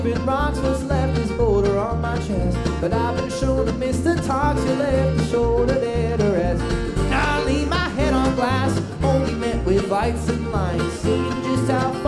Been rocks, what's left is boulder on my chest. But I've been shown to miss the talks, you left the shoulder there to rest. Now I lean my head on glass, only met with lights and lines, seeing just how